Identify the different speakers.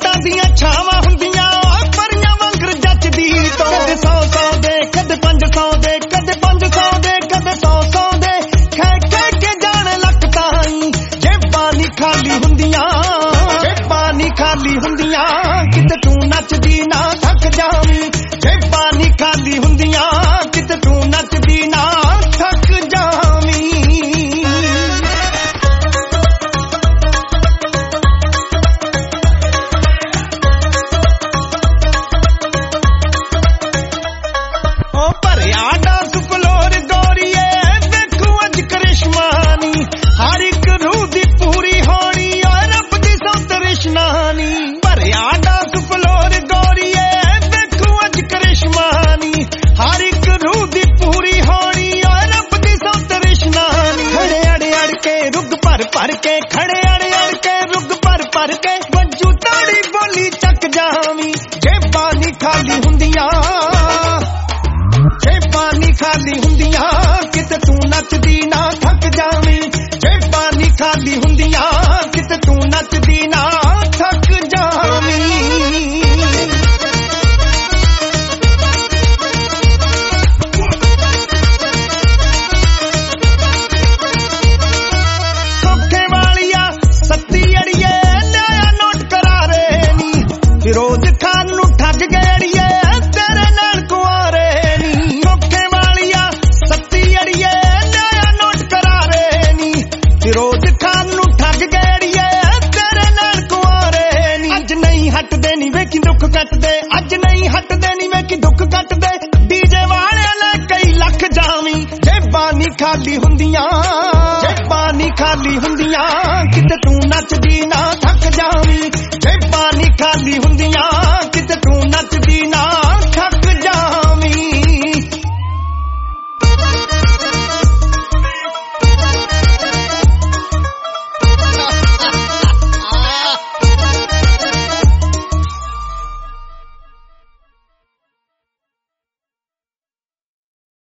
Speaker 1: सूरजां दियां छावां हुंदियां परियां वांगर जचदी तो कदे 100 दे कदे 500 दे कदे 500 दे कदे 100 दे खे के जाने लख ताईं जेबां नी खाली हुंदियां किते तू नचदी ना थक जावीं जेबां नी खाली हुंदियां किते तू नचदी ना थक जावीं भर के खड़े अड़ के रुग भर के वजू ताड़ी बोली चक जावी जेबां नी खाली हुंदियां किते तू नचदी ना थक जावी जेबां नी खाली हुंदियां किते तू नचदी ना थक जावी फिरोज खान नू ठग गड़िए तेरे नाल कुआरे नी धोखे वालिया सत्ती अड़िए नया नोट करारे नी फिरोज खान नू ठग गड़िए तेरे नाल कुआरे नी अज नहीं हटदे नी वेखी दुख कटदे अज नहीं हटदे नी वेखी दुख कटदे डीजे वाले ले कई लख जावी जेबां नी खाली हुंदियां किते तू नचदी ना थक जावी